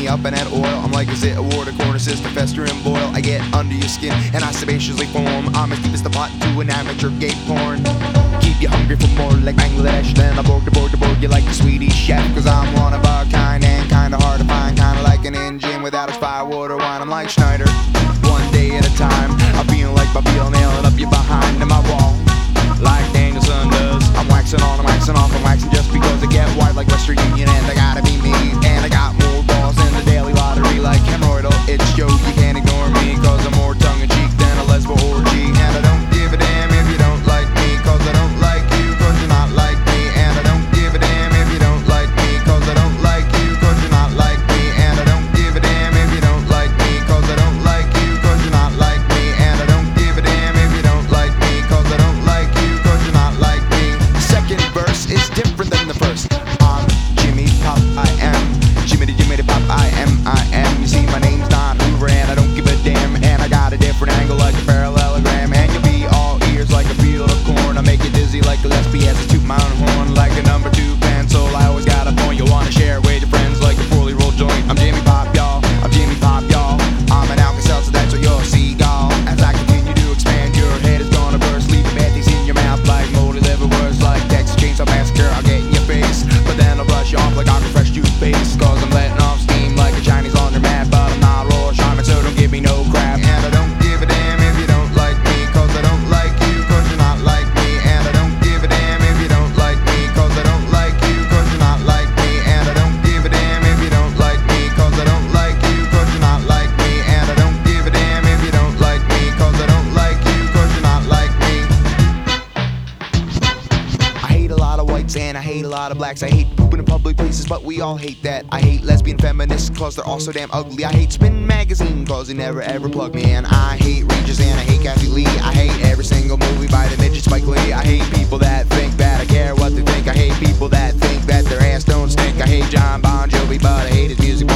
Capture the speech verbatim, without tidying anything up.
me up in that oil. I'm like, is it a war to corner sister, fester and boil? I get under your skin and I sebaciously form. I'm as deep as the pot to an amateur gay porn. Keep you hungry for more like Bangladesh. Then I borg to borg to borg you like the Swedish chef. Cause I'm one of a kind and kinda hard to find. Kinda like an engine without a spy water wine. I'm like Schneider, one day at a time. I'm feeling like Babille, nailing up your behind in my wall like Danielson does. I'm waxing on, I'm waxing off, I'm waxing just because I get wide like Western Union. And I gotta be me, and I got more balls than the daily lottery. Like hemorrhoidal, it's Joe, you can't ignore me. Cause I'm more tongue-in-cheek than a lesbo orgy. And I don't give a damn if you don't like me. Cause I don't like you, cause you're not like me. And I don't give a damn if you don't like me. Cause I don't like you, cause you're not like me. And I don't give a damn if you don't like me. Cause I don't like you, cause you're not like me. And I don't give a damn if you don't like me. Cause I don't like you, cause you're not like me. The second verse is different than the first. I'm Jimmy Pop, I am Jimmy the Jimmy the Pop, I am, I am. You see my name's Don Hoover and I don't give a damn. And I got a different angle like a parallelogram. And you'll be all ears like a field of corn. I make you dizzy like Gillespie as I toot my own horn. Like a number two pencil, I always got a point. You'll wanna share it with your friends like a poorly rolled joint. I'm Jimmy Pop, y'all, I'm Jimmy Pop, y'all. I'm an Alka-Seltzer, that's what you're a seagull. As I continue to expand, your head is gonna burst. Leaving bad things in your mouth like moldy liver words. Like Texas Chainsaw Massacre, I'll get in your face. But then I'll brush you off like Aqua Fresh toothpaste. Cause I'm letting off steam like a Chinese laundromat. But I'm not raw shaman, so don't give me no crap. And I don't give a damn if you don't like me. Cause I don't like you, cause you're not like me. And I don't give a damn if you don't like me. Cause I don't like you, cause you're not like me. And I don't give a damn if you don't like me. Cause I don't like you, cause you're not like me. And I don't give a damn if you don't like me. Cause I don't like you, cause you're not like me. I hate a lot of whites and I hate a lot of blacks. I hate pooping in public places, but we all hate that. I hate lesbian feminists cause they're all so damn ugly. I hate Spin Magazine cause they never ever plug me. And I hate Regis and I hate Kathy Lee. I hate every single movie by the midget Spike Lee. I hate people that think that I care what they think. I hate people that think that their ass don't stink. I hate John Bon Jovi, but I hate his music